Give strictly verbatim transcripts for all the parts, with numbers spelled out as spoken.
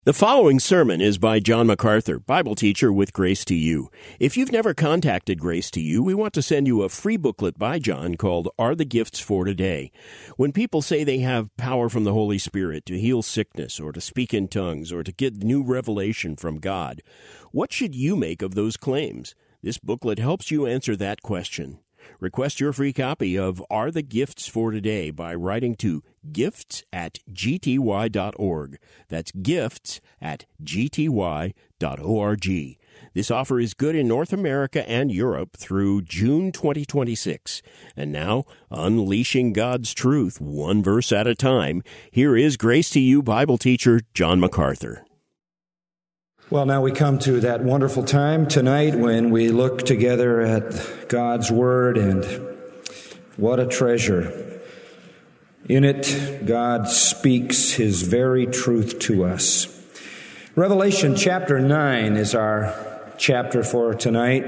The following sermon is by John MacArthur, Bible teacher with Grace to You. If you've never contacted Grace to You, we want to send you a free booklet by John called Are the Gifts for Today? When people say they have power from the Holy Spirit to heal sickness or to speak in tongues or to get new revelation from God, what should you make of those claims? This booklet helps you answer that question. Request your free copy of Are the Gifts for Today by writing to gifts at g t y dot org. That's gifts at g t y dot org. This offer is good in North America and Europe through June twenty twenty-six. And now, unleashing God's truth one verse at a time, here is Grace to You Bible teacher John MacArthur. Well, now we come to that wonderful time tonight when we look together at God's Word, and what a treasure. In it, God speaks His very truth to us. Revelation chapter nine is our chapter for tonight.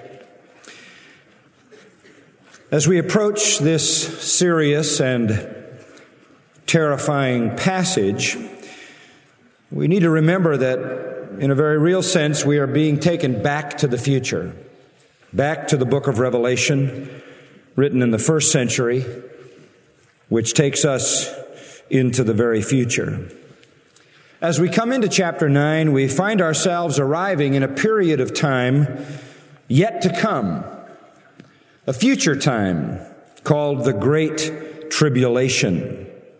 As we approach this serious and terrifying passage, we need to remember that in a very real sense, we are being taken back to the future, back to the book of Revelation, written in the first century, which takes us into the very future. As we come into chapter nine, we find ourselves arriving in a period of time yet to come, a future time called the Great Tribulation.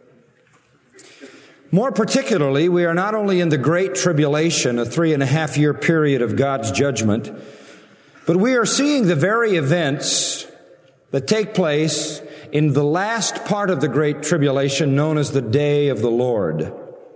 More particularly, we are not only in the Great Tribulation, a three and a half year period of God's judgment, but we are seeing the very events that take place in the last part of the Great Tribulation known as the Day of the Lord.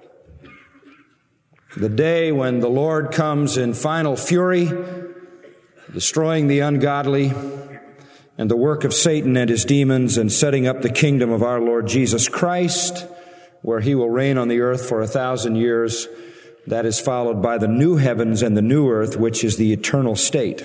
The day when the Lord comes in final fury, destroying the ungodly and the work of Satan and his demons and setting up the kingdom of our Lord Jesus Christ, where He will reign on the earth for a thousand years. That is followed by the new heavens and the new earth, which is the eternal state.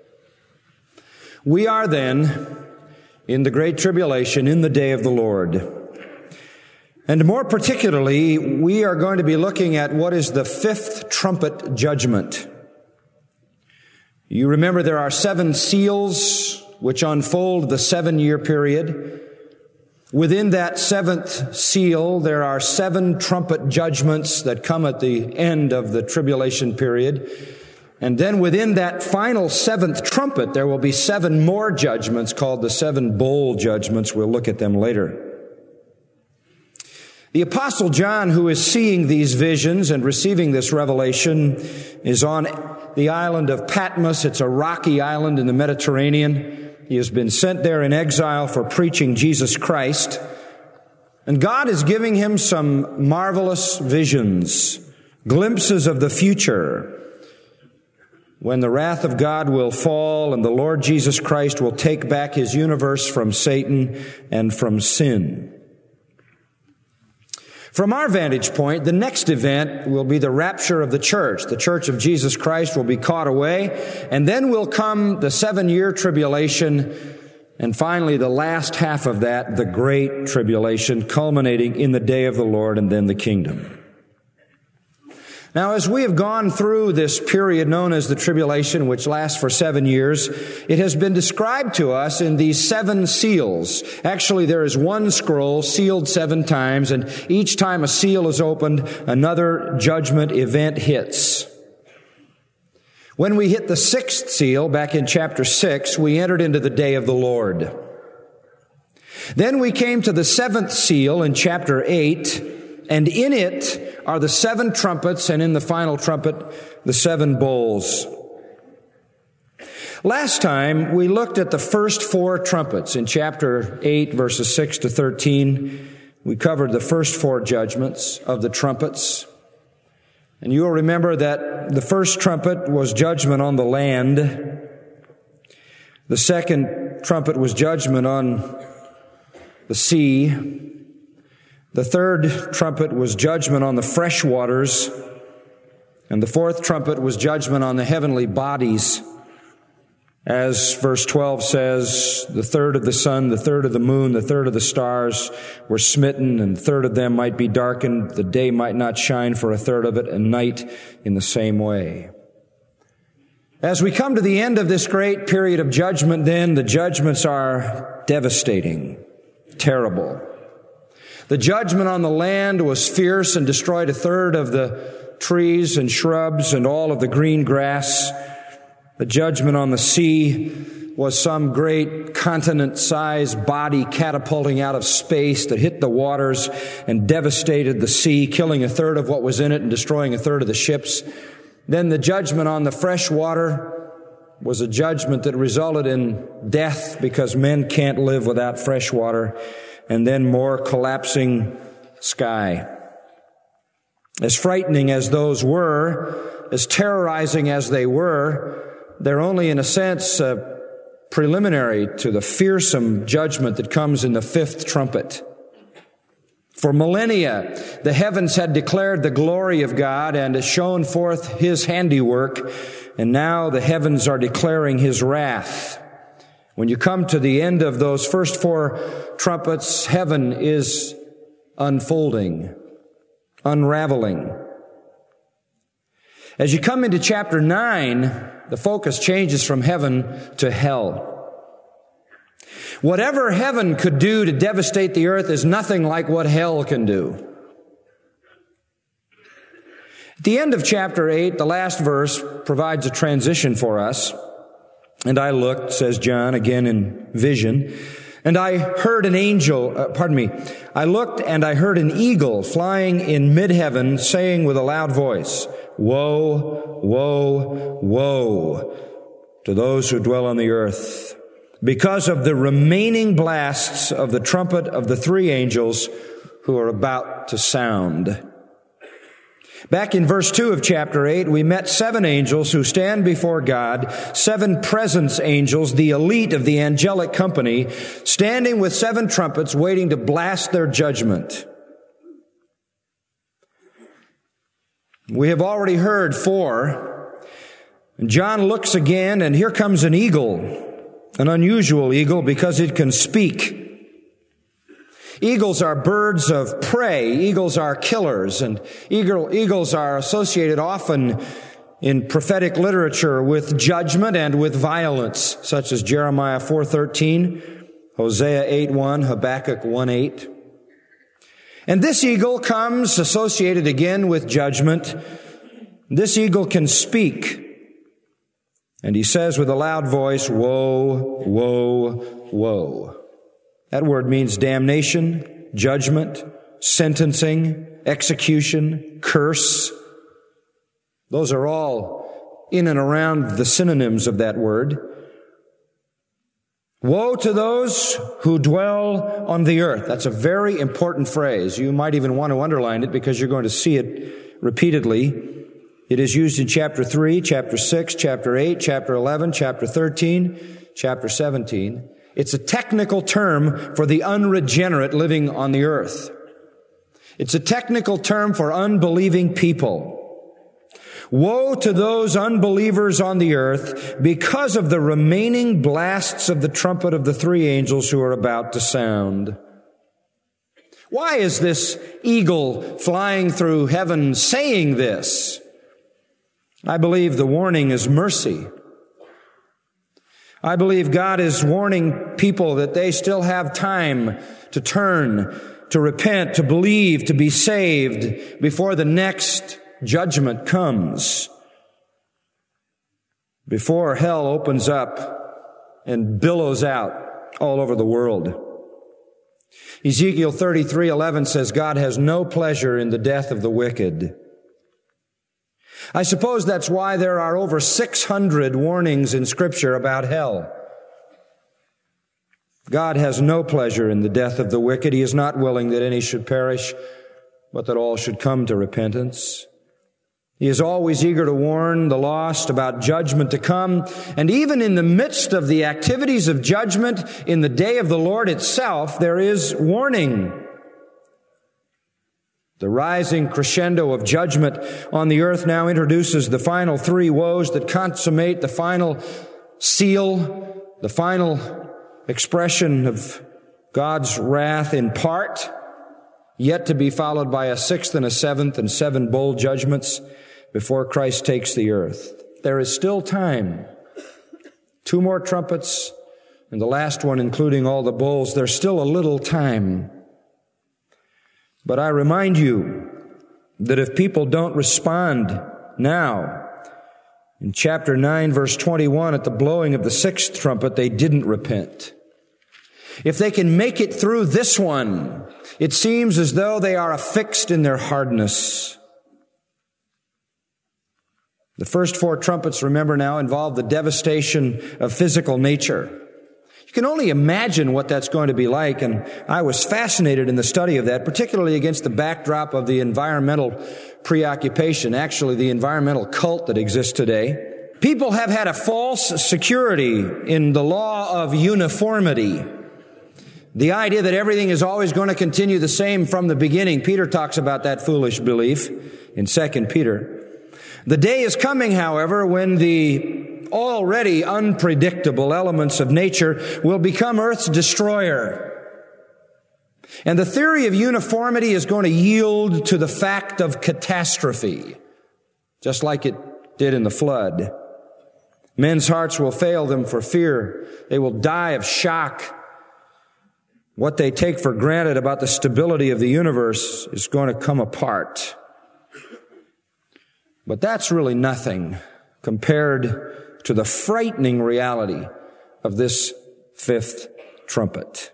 We are then in the Great Tribulation, in the day of the Lord. And more particularly, we are going to be looking at what is the fifth trumpet judgment. You remember there are seven seals which unfold the seven-year period. Within that seventh seal, there are seven trumpet judgments that come at the end of the tribulation period. And then within that final seventh trumpet, there will be seven more judgments called the seven bowl judgments. We'll look at them later. The Apostle John, who is seeing these visions and receiving this revelation, is on the island of Patmos. It's a rocky island in the Mediterranean. He has been sent there in exile for preaching Jesus Christ. And God is giving him some marvelous visions, glimpses of the future, when the wrath of God will fall and the Lord Jesus Christ will take back His universe from Satan and from sin. From our vantage point, the next event will be the rapture of the church. The church of Jesus Christ will be caught away, and then will come the seven-year tribulation, and finally the last half of that, the great tribulation, culminating in the day of the Lord and then the kingdom. Now, as we have gone through this period known as the tribulation, which lasts for seven years, it has been described to us in these seven seals. Actually, there is one scroll sealed seven times, and each time a seal is opened, another judgment event hits. When we hit the sixth seal, back in chapter six, we entered into the day of the Lord. Then we came to the seventh seal in chapter eight, and in it are the seven trumpets, and in the final trumpet, the seven bowls. Last time, we looked at the first four trumpets in chapter eight, verses six to thirteen. We covered the first four judgments of the trumpets. And you'll remember that the first trumpet was judgment on the land. The second trumpet was judgment on the sea. The third trumpet was judgment on the fresh waters, and the fourth trumpet was judgment on the heavenly bodies. As verse twelve says, the third of the sun, the third of the moon, the third of the stars were smitten, and the third of them might be darkened. The day might not shine for a third of it, and night in the same way. As we come to the end of this great period of judgment, then, the judgments are devastating, terrible. The judgment on the land was fierce and destroyed a third of the trees and shrubs and all of the green grass. The judgment on the sea was some great continent-sized body catapulting out of space that hit the waters and devastated the sea, killing a third of what was in it and destroying a third of the ships. Then the judgment on the fresh water was a judgment that resulted in death because men can't live without fresh water. And then more collapsing sky. As frightening as those were, as terrorizing as they were, they're only, in a sense, uh, preliminary to the fearsome judgment that comes in the fifth trumpet. For millennia, the heavens had declared the glory of God and shown forth His handiwork, and now the heavens are declaring His wrath. When you come to the end of those first four trumpets, heaven is unfolding, unraveling. As you come into chapter nine, the focus changes from heaven to hell. Whatever heaven could do to devastate the earth is nothing like what hell can do. At the end of chapter eight, the last verse provides a transition for us. And I looked, says John, again in vision, and I heard an angel, uh, pardon me, I looked and I heard an eagle flying in mid-heaven saying with a loud voice, "Woe, woe, woe to those who dwell on the earth, because of the remaining blasts of the trumpet of the three angels who are about to sound." Back in verse two of chapter eight, we met seven angels who stand before God, seven presence angels, the elite of the angelic company, standing with seven trumpets waiting to blast their judgment. We have already heard four. John looks again, and here comes an eagle, an unusual eagle because it can speak. Eagles are birds of prey. Eagles are killers, and eagle, eagles are associated often in prophetic literature with judgment and with violence, such as Jeremiah four thirteen, Hosea eight one, Habakkuk one eight. And this eagle comes associated again with judgment. This eagle can speak. And he says with a loud voice, "Woe, woe, woe." That word means damnation, judgment, sentencing, execution, curse. Those are all in and around the synonyms of that word. Woe to those who dwell on the earth. That's a very important phrase. You might even want to underline it because you're going to see it repeatedly. It is used in chapter three, chapter six, chapter eight, chapter eleven, chapter thirteen, chapter seventeen. It's a technical term for the unregenerate living on the earth. It's a technical term for unbelieving people. Woe to those unbelievers on the earth because of the remaining blasts of the trumpet of the three angels who are about to sound. Why is this eagle flying through heaven saying this? I believe the warning is mercy. I believe God is warning people that they still have time to turn, to repent, to believe, to be saved before the next judgment comes, before hell opens up and billows out all over the world. Ezekiel thirty-three eleven says God has no pleasure in the death of the wicked. I suppose that's why there are over six hundred warnings in Scripture about hell. God has no pleasure in the death of the wicked. He is not willing that any should perish, but that all should come to repentance. He is always eager to warn the lost about judgment to come. And even in the midst of the activities of judgment, in the day of the Lord itself, there is warning. The rising crescendo of judgment on the earth now introduces the final three woes that consummate the final seal, the final expression of God's wrath in part, yet to be followed by a sixth and a seventh and seven bowl judgments before Christ takes the earth. There is still time. Two more trumpets, and the last one including all the bowls. There's still a little time. But I remind you that if people don't respond now, in chapter nine, verse twenty-one, at the blowing of the sixth trumpet, they didn't repent. If they can make it through this one, it seems as though they are affixed in their hardness. The first four trumpets, remember now, involve the devastation of physical nature. You can only imagine what that's going to be like, and I was fascinated in the study of that, particularly against the backdrop of the environmental preoccupation, actually the environmental cult that exists today. People have had a false security in the law of uniformity. The idea that everything is always going to continue the same from the beginning. Peter talks about that foolish belief in Second Peter. The day is coming, however, when the already unpredictable elements of nature will become Earth's destroyer. And the theory of uniformity is going to yield to the fact of catastrophe, just like it did in the flood. Men's hearts will fail them for fear. They will die of shock. What they take for granted about the stability of the universe is going to come apart. But that's really nothing compared to the frightening reality of this fifth trumpet.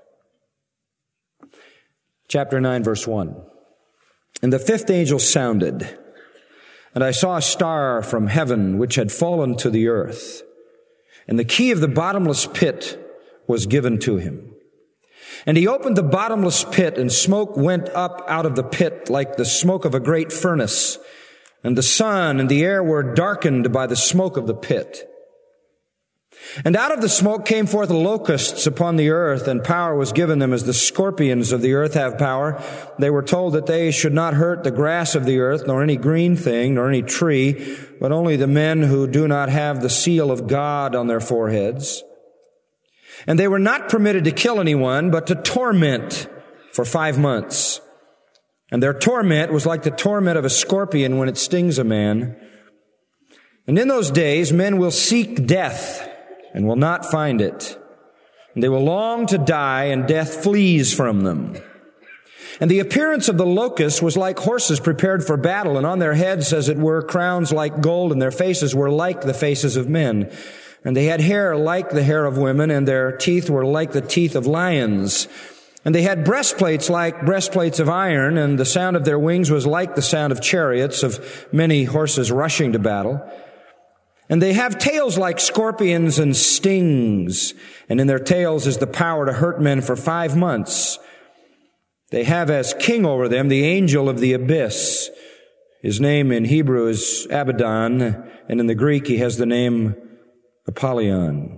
Chapter nine, verse one. And the fifth angel sounded, and I saw a star from heaven which had fallen to the earth, and the key of the bottomless pit was given to him. And he opened the bottomless pit, and smoke went up out of the pit like the smoke of a great furnace, and the sun and the air were darkened by the smoke of the pit. And out of the smoke came forth locusts upon the earth, and power was given them as the scorpions of the earth have power. They were told that they should not hurt the grass of the earth, nor any green thing, nor any tree, but only the men who do not have the seal of God on their foreheads. And they were not permitted to kill anyone, but to torment for five months. And their torment was like the torment of a scorpion when it stings a man. And in those days men will seek death and will not find it. And they will long to die, and death flees from them. And the appearance of the locusts was like horses prepared for battle, and on their heads, as it were, crowns like gold, and their faces were like the faces of men. And they had hair like the hair of women, and their teeth were like the teeth of lions. And they had breastplates like breastplates of iron, and the sound of their wings was like the sound of chariots, of many horses rushing to battle. And they have tails like scorpions and stings, and in their tails is the power to hurt men for five months. They have as king over them the angel of the abyss. His name in Hebrew is Abaddon, and in the Greek he has the name Apollyon.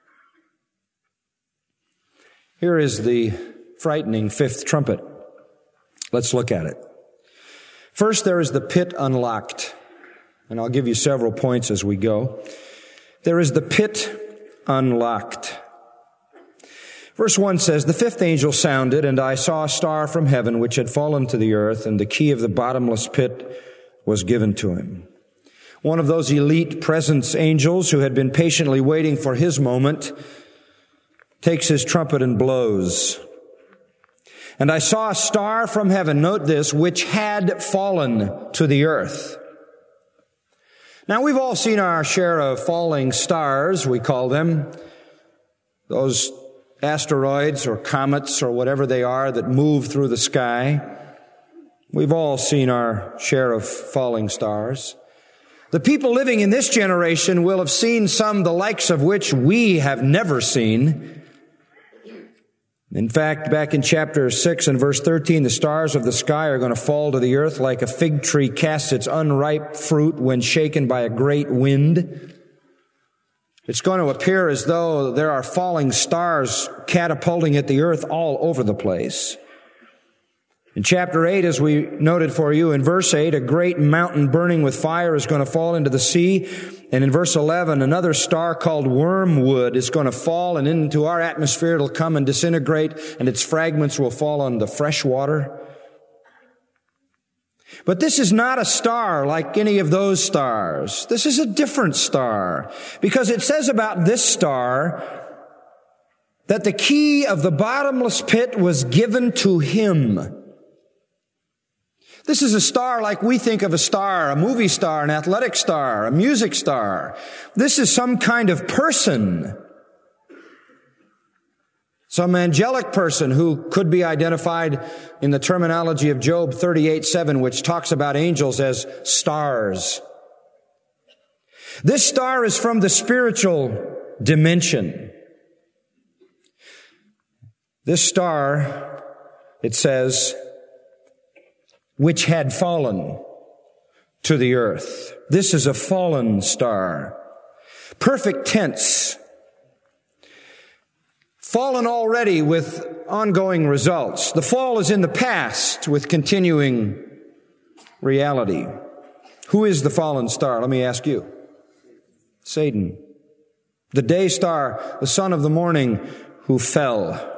Here is the frightening fifth trumpet. Let's look at it. First, there is the pit unlocked. And I'll give you several points as we go. There is the pit unlocked. Verse one says, the fifth angel sounded, and I saw a star from heaven which had fallen to the earth, and the key of the bottomless pit was given to him. One of those elite presence angels who had been patiently waiting for his moment takes his trumpet and blows. And I saw a star from heaven, note this, which had fallen to the earth. Now, we've all seen our share of falling stars, we call them. Those asteroids or comets or whatever they are that move through the sky. We've all seen our share of falling stars. The people living in this generation will have seen some the likes of which we have never seen. In fact, back in chapter six and verse thirteen, the stars of the sky are going to fall to the earth like a fig tree casts its unripe fruit when shaken by a great wind. It's going to appear as though there are falling stars catapulting at the earth all over the place. In chapter eight, as we noted for you, in verse eight, a great mountain burning with fire is going to fall into the sea. And in verse eleven, another star called wormwood is going to fall, and into our atmosphere it'll come and disintegrate, and its fragments will fall on the fresh water. But this is not a star like any of those stars. This is a different star, because it says about this star that the key of the bottomless pit was given to him. This is a star like we think of a star, a movie star, an athletic star, a music star. This is some kind of person. Some angelic person who could be identified in the terminology of Job thirty-eight seven, which talks about angels as stars. This star is from the spiritual dimension. This star, it says, which had fallen to the earth. This is a fallen star. Perfect tense. Fallen already with ongoing results. The fall is in the past with continuing reality. Who is the fallen star? Let me ask you. Satan. The day star, the son of the morning, who fell.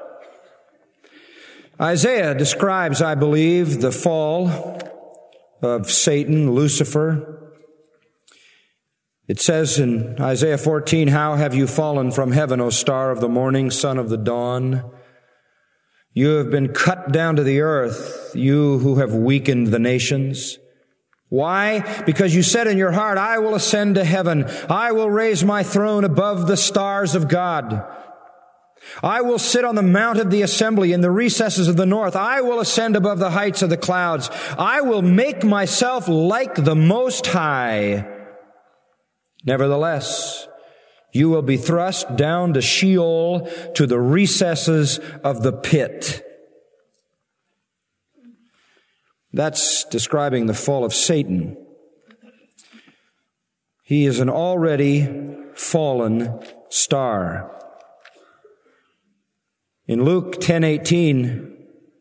Isaiah describes, I believe, the fall of Satan, Lucifer. It says in Isaiah fourteen, "How have you fallen from heaven, O star of the morning, son of the dawn? You have been cut down to the earth, you who have weakened the nations." Why? Because you said in your heart, "I will ascend to heaven. I will raise my throne above the stars of God. I will sit on the mount of the assembly in the recesses of the north. I will ascend above the heights of the clouds. I will make myself like the Most High. Nevertheless, you will be thrust down to Sheol, to the recesses of the pit." That's describing the fall of Satan. He is an already fallen star. In Luke ten eighteen,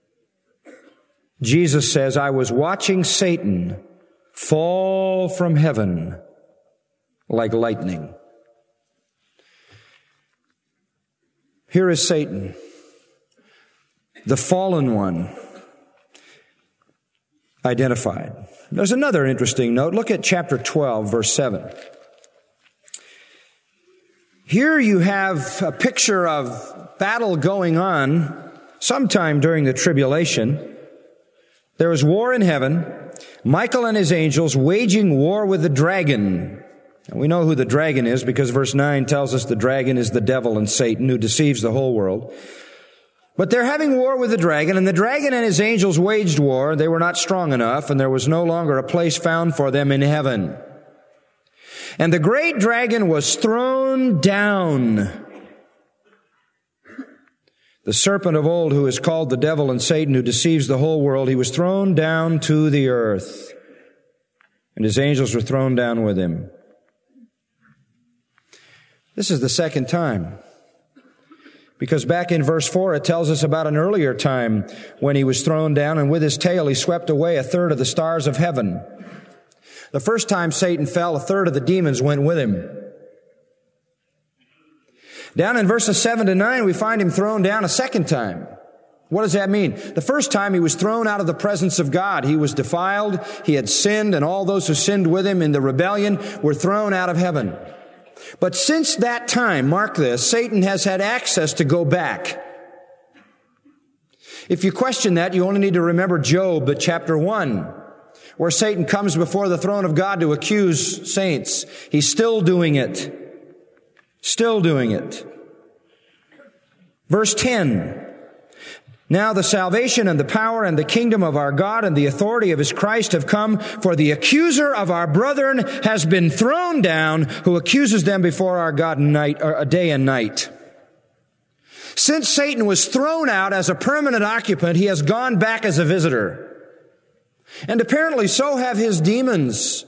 Jesus says, "I was watching Satan fall from heaven like lightning." Here is Satan, the fallen one, identified. There's another interesting note. Look at chapter twelve, verse seven. Here you have a picture of battle going on sometime during the tribulation. There was war in heaven. Michael and his angels waging war with the dragon. And we know who the dragon is because verse nine tells us the dragon is the devil and Satan who deceives the whole world. But they're having war with the dragon, and the dragon and his angels waged war. They were not strong enough, and there was no longer a place found for them in heaven. And the great dragon was thrown down. The serpent of old, who is called the devil and Satan, who deceives the whole world, he was thrown down to the earth, and his angels were thrown down with him. This is the second time, because back in verse four it tells us about an earlier time when he was thrown down, and with his tail he swept away a third of the stars of heaven. The first time Satan fell, a third of the demons went with him. Down in verses seven to nine, we find him thrown down a second time. What does that mean? The first time he was thrown out of the presence of God. He was defiled, he had sinned, and all those who sinned with him in the rebellion were thrown out of heaven. But since that time, mark this, Satan has had access to go back. If you question that, you only need to remember Job, chapter one, where Satan comes before the throne of God to accuse saints. He's still doing it. Still doing it. Verse ten. "Now the salvation and the power and the kingdom of our God and the authority of his Christ have come, for the accuser of our brethren has been thrown down, who accuses them before our God night, or day and night." Since Satan was thrown out as a permanent occupant, he has gone back as a visitor. And apparently so have his demons.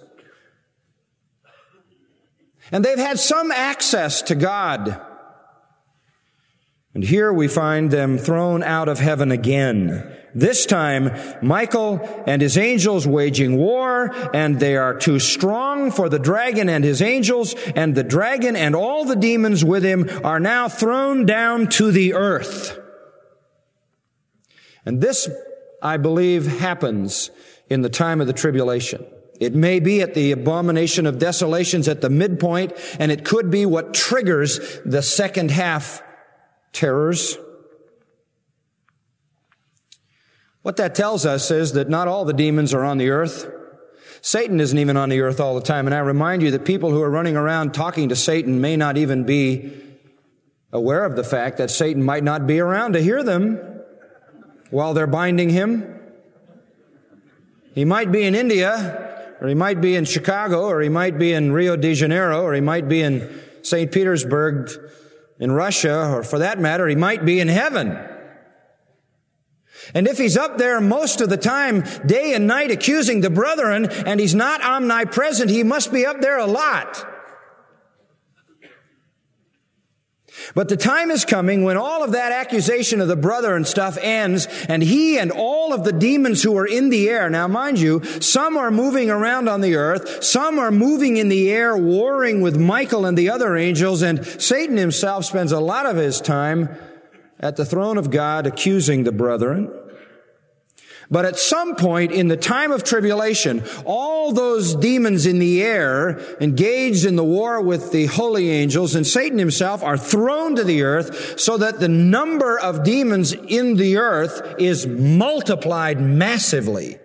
And they've had some access to God. And here we find them thrown out of heaven again. This time, Michael and his angels waging war, and they are too strong for the dragon and his angels, and the dragon and all the demons with him are now thrown down to the earth. And this, I believe, happens in the time of the tribulation. It may be at the abomination of desolations at the midpoint, and it could be what triggers the second half terrors. What that tells us is that not all the demons are on the earth. Satan isn't even on the earth all the time. And I remind you that people who are running around talking to Satan may not even be aware of the fact that Satan might not be around to hear them while they're binding him. He might be in India, or he might be in Chicago, or he might be in Rio de Janeiro, or he might be in Saint Petersburg in Russia, or for that matter, he might be in heaven. And if he's up there most of the time, day and night, accusing the brethren, and he's not omnipresent, he must be up there a lot. But the time is coming when all of that accusation of the brother and stuff ends, and he and all of the demons who are in the air. Now, mind you, some are moving around on the earth, some are moving in the air, warring with Michael and the other angels, and Satan himself spends a lot of his time at the throne of God accusing the brethren. But at some point in the time of tribulation, all those demons in the air engaged in the war with the holy angels and Satan himself are thrown to the earth so that the number of demons in the earth is multiplied massively.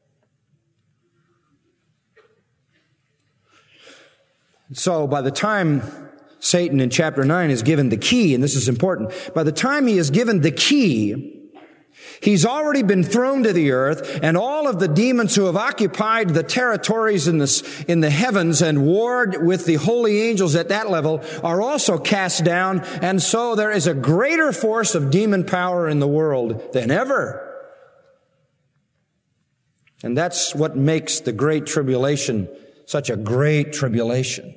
So by the time Satan in chapter nine is given the key, and this is important, by the time he is given the key, he's already been thrown to the earth, and all of the demons who have occupied the territories in the, in the heavens and warred with the holy angels at that level are also cast down, and so there is a greater force of demon power in the world than ever. And that's what makes the great tribulation such a great tribulation.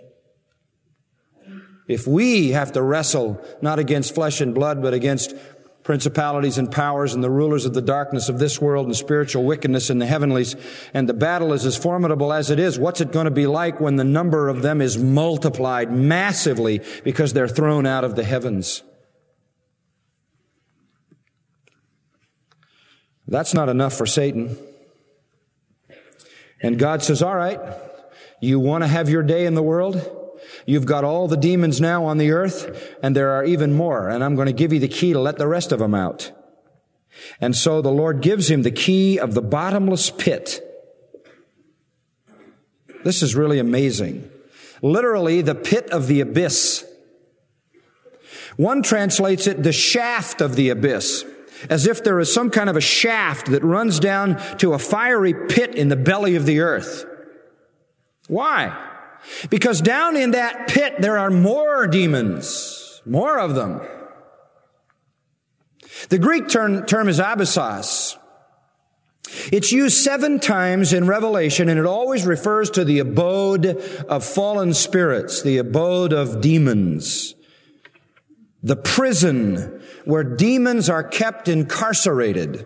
If we have to wrestle not against flesh and blood, but against principalities and powers and the rulers of the darkness of this world and spiritual wickedness in the heavenlies, and the battle is as formidable as it is, what's it going to be like when the number of them is multiplied massively because they're thrown out of the heavens? That's not enough for Satan. And God says, all right, you want to have your day in the world? You've got all the demons now on the earth, and there are even more, and I'm going to give you the key to let the rest of them out. And so the Lord gives him the key of the bottomless pit. This is really amazing. Literally, the pit of the abyss. One translates it the shaft of the abyss, as if there is some kind of a shaft that runs down to a fiery pit in the belly of the earth. Why? Because down in that pit there are more demons, more of them. The Greek term, term is abyssos. It's used seven times in Revelation, and it always refers to the abode of fallen spirits, the abode of demons, the prison where demons are kept incarcerated.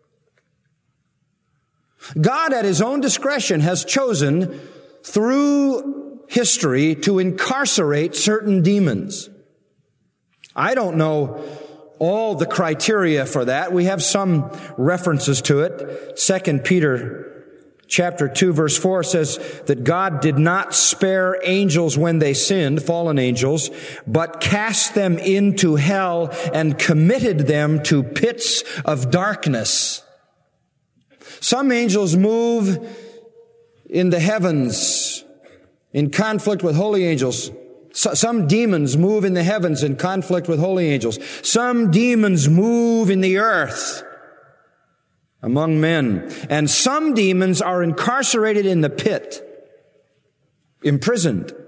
God, at His own discretion, has chosen through history to incarcerate certain demons. I don't know all the criteria for that. We have some references to it. Second Peter chapter two verse four says that God did not spare angels when they sinned, fallen angels, but cast them into hell and committed them to pits of darkness. Some angels move in the heavens in conflict with holy angels. So, some demons move in the heavens in conflict with holy angels. Some demons move in the earth among men. And some demons are incarcerated in the pit, imprisoned.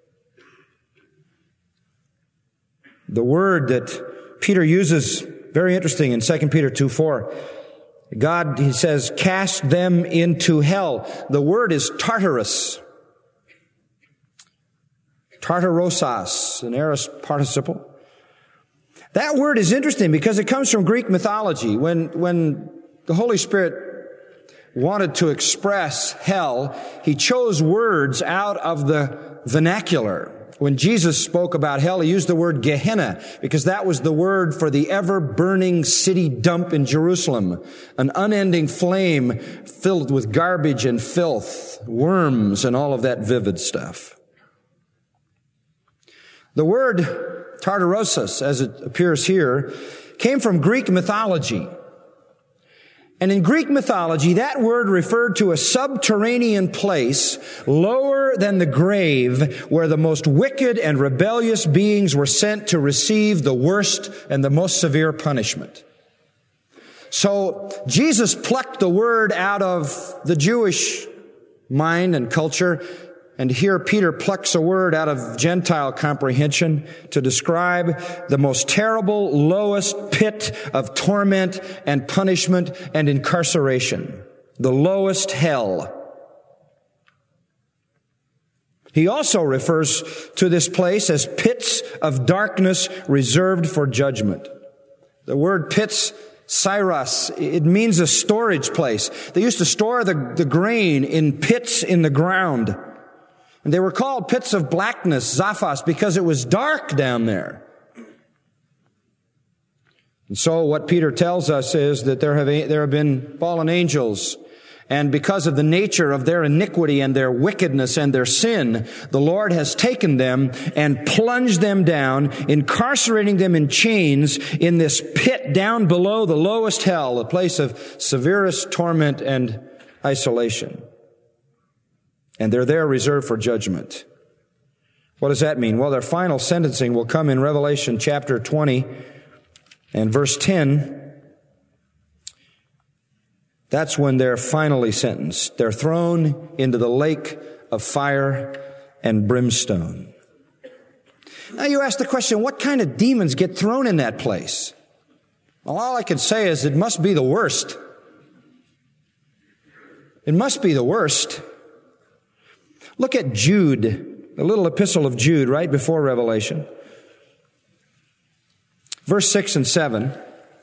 The word that Peter uses, very interesting, in Second Peter two four. God, he says, cast them into hell. The word is Tartarus. Tartarosas, an aorist participle. That word is interesting because it comes from Greek mythology. When, when the Holy Spirit wanted to express hell, He chose words out of the vernacular. When Jesus spoke about hell, He used the word Gehenna because that was the word for the ever-burning city dump in Jerusalem, an unending flame filled with garbage and filth, worms, and all of that vivid stuff. The word Tartarosus, as it appears here, came from Greek mythology. And in Greek mythology, that word referred to a subterranean place lower than the grave where the most wicked and rebellious beings were sent to receive the worst and the most severe punishment. So Jesus plucked the word out of the Jewish mind and culture, and here Peter plucks a word out of Gentile comprehension to describe the most terrible, lowest pit of torment and punishment and incarceration. The lowest hell. He also refers to this place as pits of darkness reserved for judgment. The word pits, Syros, it means a storage place. They used to store the, the grain in pits in the ground. And they were called pits of blackness, Zaphos, because it was dark down there. And so what Peter tells us is that there have, there have been fallen angels, and because of the nature of their iniquity and their wickedness and their sin, the Lord has taken them and plunged them down, incarcerating them in chains in this pit down below the lowest hell, a place of severest torment and isolation. And they're there reserved for judgment. What does that mean? Well, their final sentencing will come in Revelation chapter twenty and verse ten. That's when they're finally sentenced. They're thrown into the lake of fire and brimstone. Now you ask the question, what kind of demons get thrown in that place? Well, all I can say is it must be the worst. It must be the worst. Look at Jude, the little epistle of Jude right before Revelation. Verse six and seven.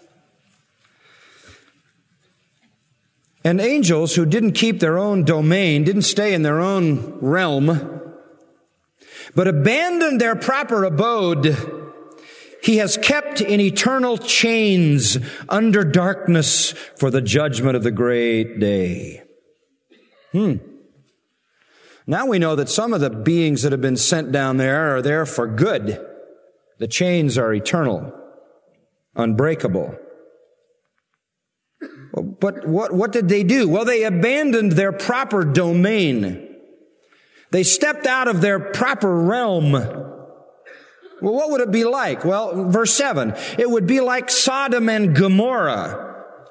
And angels who didn't keep their own domain, didn't stay in their own realm, but abandoned their proper abode, He has kept in eternal chains under darkness for the judgment of the great day. Hmm. Now we know that some of the beings that have been sent down there are there for good. The chains are eternal, unbreakable. But what, what did they do? Well, they abandoned their proper domain. They stepped out of their proper realm. Well, what would it be like? Well, verse seven, it would be like Sodom and Gomorrah.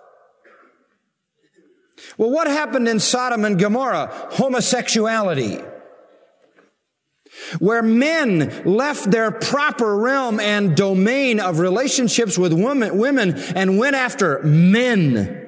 Well, what happened in Sodom and Gomorrah? Homosexuality. Where men left their proper realm and domain of relationships with women, women and went after men.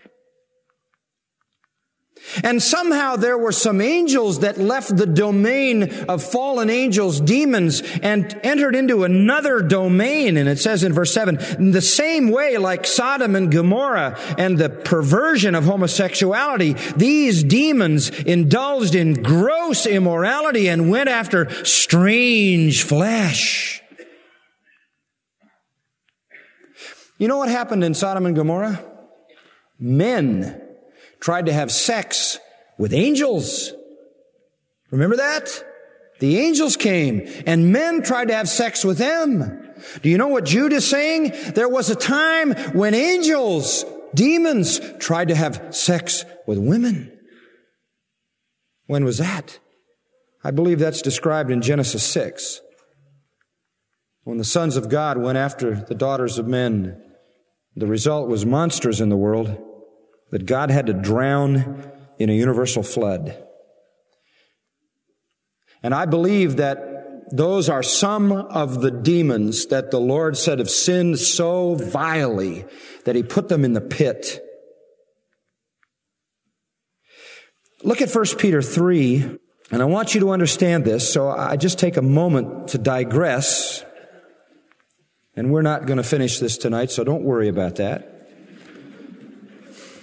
And somehow there were some angels that left the domain of fallen angels, demons, and entered into another domain. And it says in verse seven, in the same way like Sodom and Gomorrah and the perversion of homosexuality, these demons indulged in gross immorality and went after strange flesh. You know what happened in Sodom and Gomorrah? Men tried to have sex with angels. Remember that? The angels came and men tried to have sex with them. Do you know what Jude is saying? There was a time when angels, demons, tried to have sex with women. When was that? I believe that's described in Genesis six. When the sons of God went after the daughters of men, the result was monsters in the world that God had to drown in a universal flood. And I believe that those are some of the demons that the Lord said have sinned so vilely that He put them in the pit. Look at First Peter three, and I want you to understand this, so I just take a moment to digress. And we're not going to finish this tonight, so don't worry about that.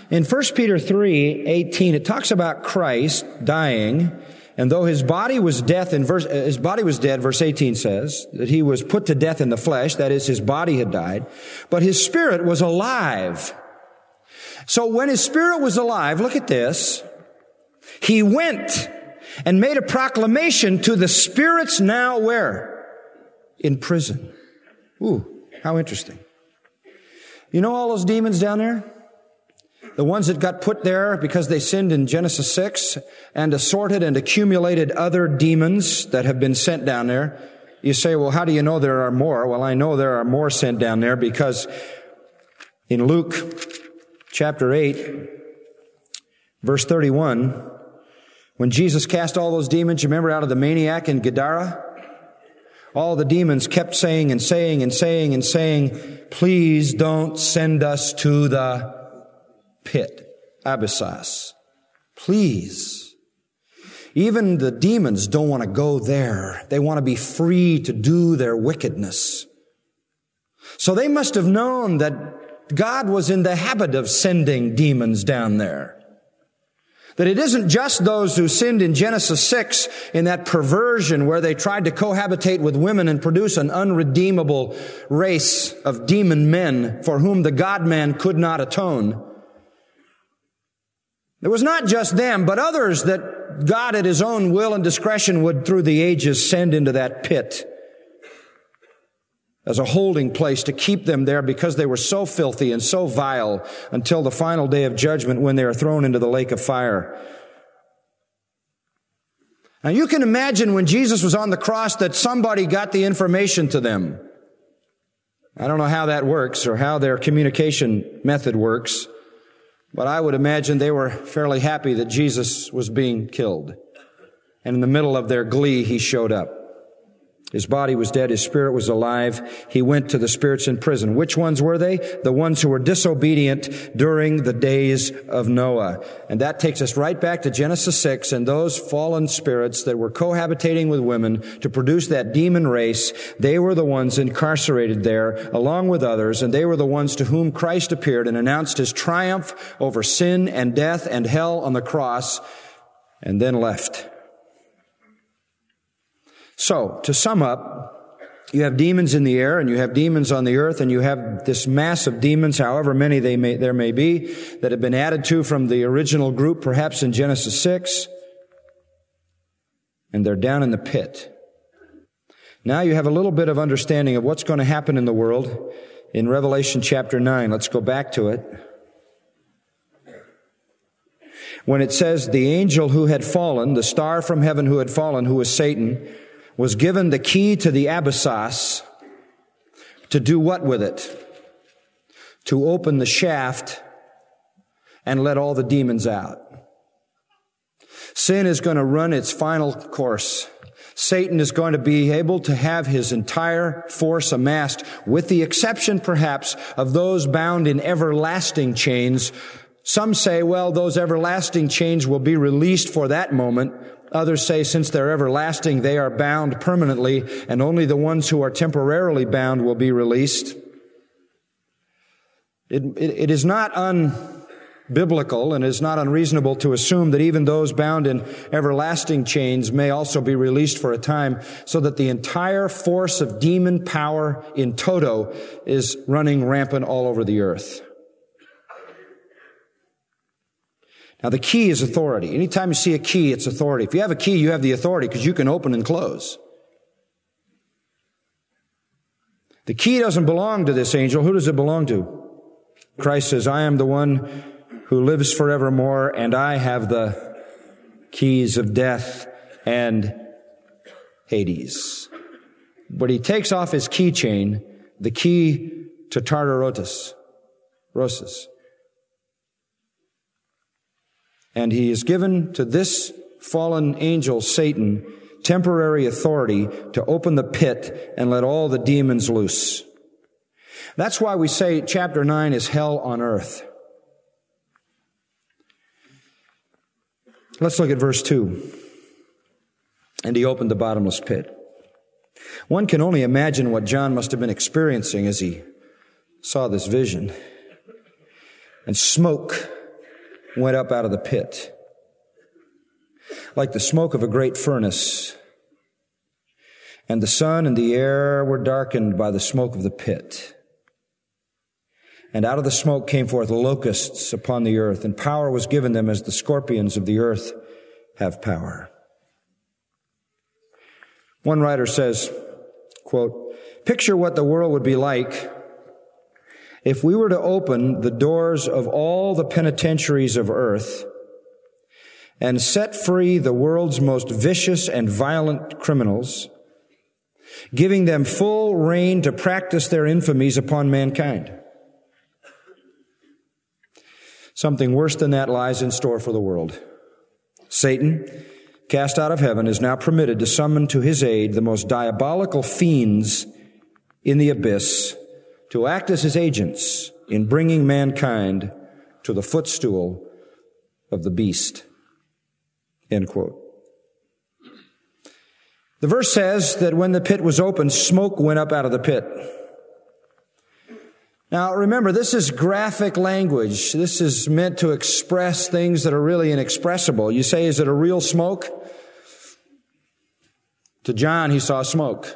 In First Peter three eighteen, it talks about Christ dying, and though his body was death in verse, his body was dead, verse eighteen says, that he was put to death in the flesh, that is, his body had died, but his spirit was alive. So when his spirit was alive, look at this, he went and made a proclamation to the spirits now where? In prison. Ooh, how interesting. You know all those demons down there? The ones that got put there because they sinned in Genesis six and assorted and accumulated other demons that have been sent down there. You say, well, how do you know there are more? Well, I know there are more sent down there because in Luke chapter eight, verse thirty-one, when Jesus cast all those demons, you remember, out of the maniac in Gadara? All the demons kept saying and saying and saying and saying, please don't send us to the pit, abyssos. Please. Even the demons don't want to go there. They want to be free to do their wickedness. So they must have known that God was in the habit of sending demons down there. That it isn't just those who sinned in Genesis six in that perversion where they tried to cohabitate with women and produce an unredeemable race of demon men for whom the God-man could not atone. It was not just them, but others that God at His own will and discretion would through the ages send into that pit as a holding place to keep them there because they were so filthy and so vile until the final day of judgment when they are thrown into the lake of fire. Now you can imagine when Jesus was on the cross that somebody got the information to them. I don't know how that works or how their communication method works, but I would imagine they were fairly happy that Jesus was being killed. And in the middle of their glee, He showed up. His body was dead. His spirit was alive. He went to the spirits in prison. Which ones were they? The ones who were disobedient during the days of Noah. And that takes us right back to Genesis six and those fallen spirits that were cohabitating with women to produce that demon race. They were the ones incarcerated there along with others, and they were the ones to whom Christ appeared and announced His triumph over sin and death and hell on the cross, and then left. So, to sum up, you have demons in the air, and you have demons on the earth, and you have this mass of demons, however many they may, there may be, that have been added to from the original group, perhaps in Genesis six, and they're down in the pit. Now you have a little bit of understanding of what's going to happen in the world in Revelation chapter nine. Let's go back to it. When it says the angel who had fallen, the star from heaven who had fallen, who was Satan, was given the key to the abyssos to do what with it? To open the shaft and let all the demons out. Sin is going to run its final course. Satan is going to be able to have his entire force amassed, with the exception perhaps of those bound in everlasting chains. Some say, well, those everlasting chains will be released for that moment. Others say since they're everlasting, they are bound permanently, and only the ones who are temporarily bound will be released. It, it, it is not unbiblical and is not unreasonable to assume that even those bound in everlasting chains may also be released for a time, so that the entire force of demon power in toto is running rampant all over the earth. Now, the key is authority. Anytime you see a key, it's authority. If you have a key, you have the authority because you can open and close. The key doesn't belong to this angel. Who does it belong to? Christ says, I am the one who lives forevermore, and I have the keys of death and Hades. But He takes off His keychain, the key to Tartarotus, Rosas. And He is given to this fallen angel, Satan, temporary authority to open the pit and let all the demons loose. That's why we say chapter nine is hell on earth. Let's look at verse two. And He opened the bottomless pit. One can only imagine what John must have been experiencing as he saw this vision. And smoke went up out of the pit, like the smoke of a great furnace. And the sun and the air were darkened by the smoke of the pit. And out of the smoke came forth locusts upon the earth, and power was given them as the scorpions of the earth have power. One writer says, quote, "Picture what the world would be like if we were to open the doors of all the penitentiaries of earth and set free the world's most vicious and violent criminals, giving them full rein to practice their infamies upon mankind. Something worse than that lies in store for the world. Satan, cast out of heaven, is now permitted to summon to his aid the most diabolical fiends in the abyss to act as his agents in bringing mankind to the footstool of the beast." End quote. The verse says that when the pit was opened, smoke went up out of the pit. Now, remember, this is graphic language. This is meant to express things that are really inexpressible. You say, is it a real smoke? To John, he saw smoke.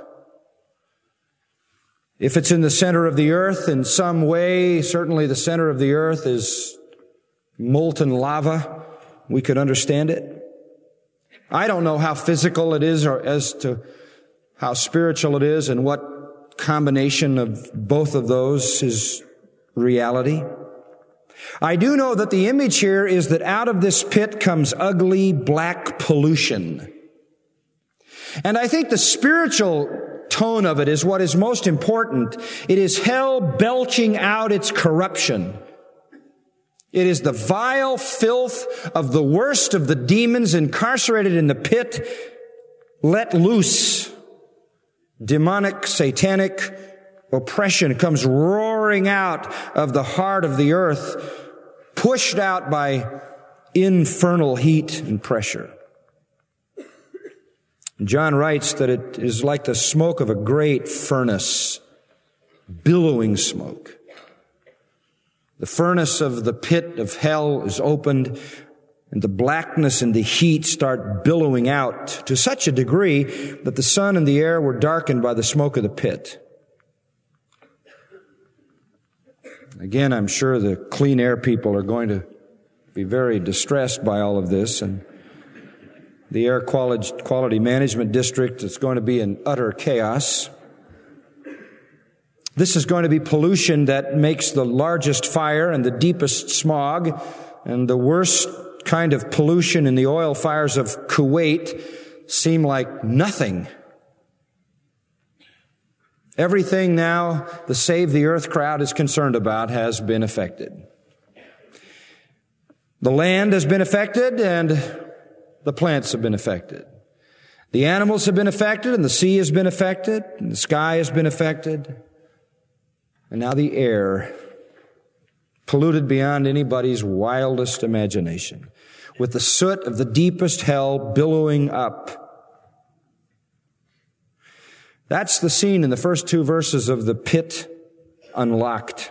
If it's in the center of the earth in some way, certainly the center of the earth is molten lava, we could understand it. I don't know how physical it is or as to how spiritual it is and what combination of both of those is reality. I do know that the image here is that out of this pit comes ugly black pollution. And I think the spiritual tone of it is what is most important. It is hell belching out its corruption. It is the vile filth of the worst of the demons incarcerated in the pit, let loose. Demonic, satanic oppression comes roaring out of the heart of the earth, pushed out by infernal heat and pressure. John writes that it is like the smoke of a great furnace, billowing smoke. The furnace of the pit of hell is opened, and the blackness and the heat start billowing out to such a degree that the sun and the air were darkened by the smoke of the pit. Again, I'm sure the clean air people are going to be very distressed by all of this, and the Air Quality Management District is going to be in utter chaos. This is going to be pollution that makes the largest fire and the deepest smog and the worst kind of pollution in the oil fires of Kuwait seem like nothing. Everything now the Save the Earth crowd is concerned about has been affected. The land has been affected and the plants have been affected. The animals have been affected and the sea has been affected and the sky has been affected. And now the air, polluted beyond anybody's wildest imagination, with the soot of the deepest hell billowing up. That's the scene in the first two verses of the pit unlocked.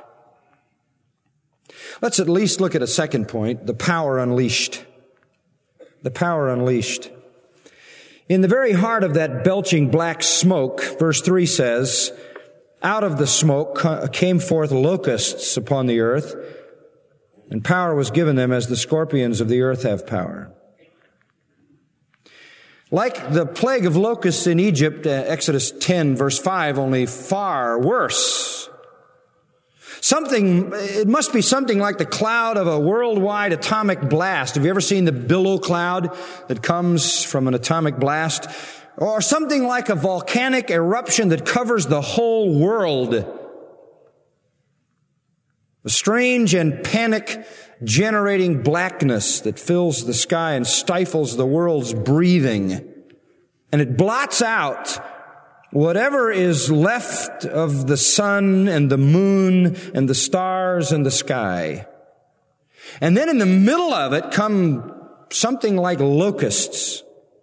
Let's at least look at a second point, the power unleashed. The power unleashed. In the very heart of that belching black smoke, verse three says, out of the smoke came forth locusts upon the earth, and power was given them as the scorpions of the earth have power. Like the plague of locusts in Egypt, uh, Exodus ten, verse five, only far worse. Something, it must be something like the cloud of a worldwide atomic blast. Have you ever seen the billow cloud that comes from an atomic blast? Or something like a volcanic eruption that covers the whole world. A strange and panic-generating blackness that fills the sky and stifles the world's breathing. And it blots out whatever is left of the sun and the moon and the stars and the sky. And then in the middle of it come something like locusts.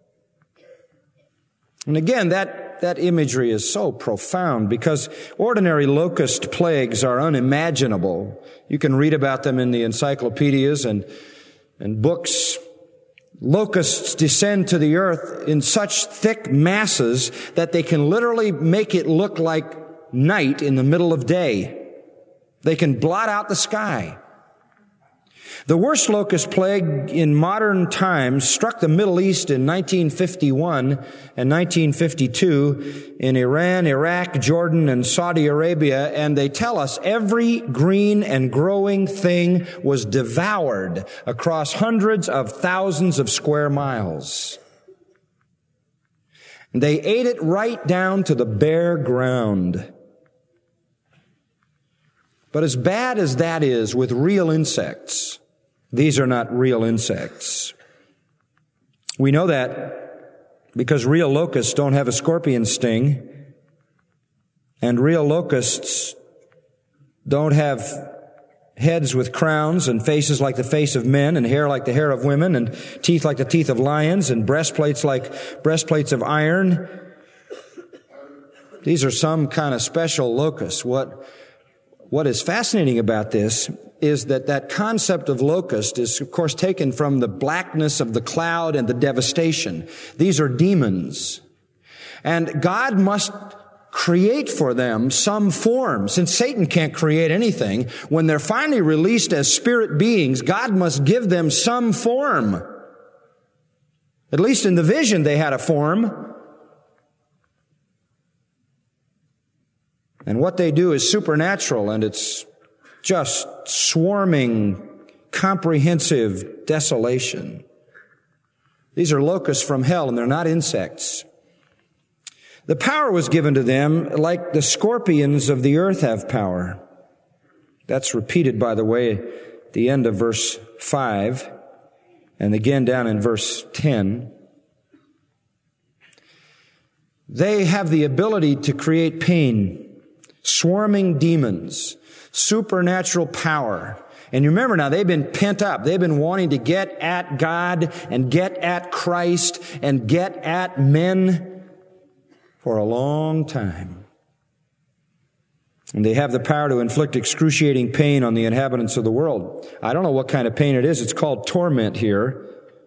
And again, that, that imagery is so profound because ordinary locust plagues are unimaginable. You can read about them in the encyclopedias, and and books, locusts descend to the earth in such thick masses that they can literally make it look like night in the middle of day. They can blot out the sky. The worst locust plague in modern times struck the Middle East in nineteen fifty-one and nineteen fifty-two in Iran, Iraq, Jordan, and Saudi Arabia, and they tell us every green and growing thing was devoured across hundreds of thousands of square miles. They ate it right down to the bare ground. But as bad as that is with real insects, these are not real insects. We know that because real locusts don't have a scorpion sting, and real locusts don't have heads with crowns and faces like the face of men and hair like the hair of women and teeth like the teeth of lions and breastplates like breastplates of iron. These are some kind of special locusts. What, what is fascinating about this is that that concept of locust is, of course, taken from the blackness of the cloud and the devastation. These are demons. And God must create for them some form. Since Satan can't create anything, when they're finally released as spirit beings, God must give them some form. At least in the vision, they had a form. And what they do is supernatural, and it's just swarming, comprehensive desolation. These are locusts from hell, and they're not insects. The power was given to them like the scorpions of the earth have power. That's repeated, by the way, at the end of verse five, and again down in verse ten. They have the ability to create pain, swarming demons, supernatural power. And you remember now, they've been pent up. They've been wanting to get at God and get at Christ and get at men for a long time. And they have the power to inflict excruciating pain on the inhabitants of the world. I don't know what kind of pain it is. It's called torment here.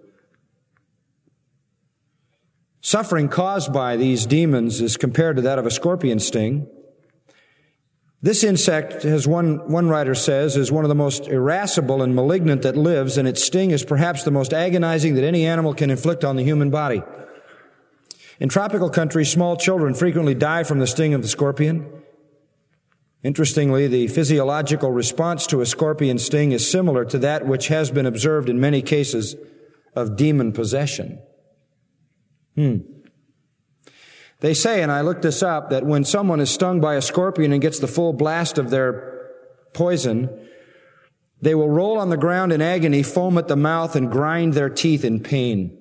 Suffering caused by these demons is compared to that of a scorpion sting. This insect, as one, one writer says, is one of the most irascible and malignant that lives, and its sting is perhaps the most agonizing that any animal can inflict on the human body. In tropical countries, small children frequently die from the sting of the scorpion. Interestingly, the physiological response to a scorpion sting is similar to that which has been observed in many cases of demon possession. Hmm. They say, and I looked this up, that when someone is stung by a scorpion and gets the full blast of their poison, they will roll on the ground in agony, foam at the mouth, and grind their teeth in pain.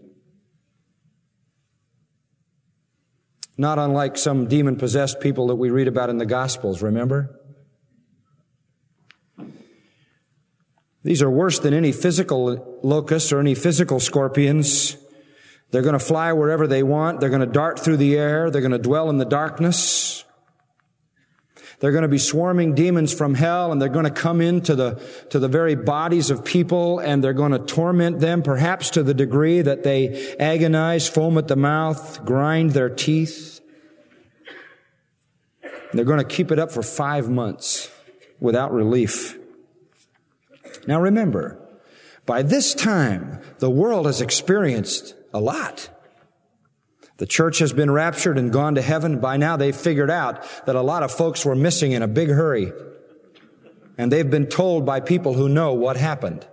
Not unlike some demon-possessed people that we read about in the Gospels, remember? These are worse than any physical locusts or any physical scorpions. They're going to fly wherever they want. They're going to dart through the air. They're going to dwell in the darkness. They're going to be swarming demons from hell, and they're going to come into the, to the very bodies of people, and they're going to torment them, perhaps to the degree that they agonize, foam at the mouth, grind their teeth. They're going to keep it up for five months without relief. Now remember, by this time, the world has experienced a lot. The church has been raptured and gone to heaven. By now they've figured out that a lot of folks were missing in a big hurry. And they've been told by people who know what happened.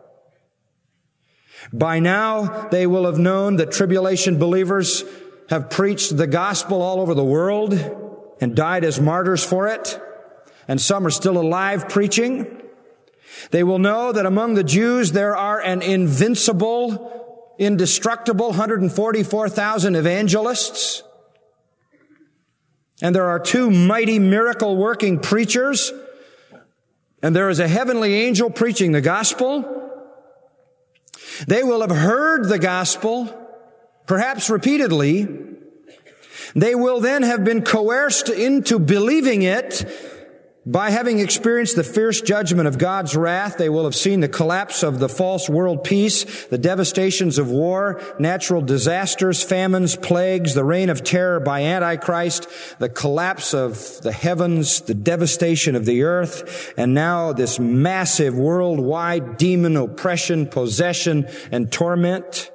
By now they will have known that tribulation believers have preached the gospel all over the world and died as martyrs for it. And some are still alive preaching. They will know that among the Jews there are an invincible, indestructible one hundred forty-four thousand evangelists. And there are two mighty miracle-working preachers. And there is a heavenly angel preaching the gospel. They will have heard the gospel, perhaps repeatedly. They will then have been coerced into believing it By having experienced the fierce judgment of God's wrath, they will have seen the collapse of the false world peace, the devastations of war, natural disasters, famines, plagues, the reign of terror by Antichrist, the collapse of the heavens, the devastation of the earth, and now this massive worldwide demon oppression, possession, and torment.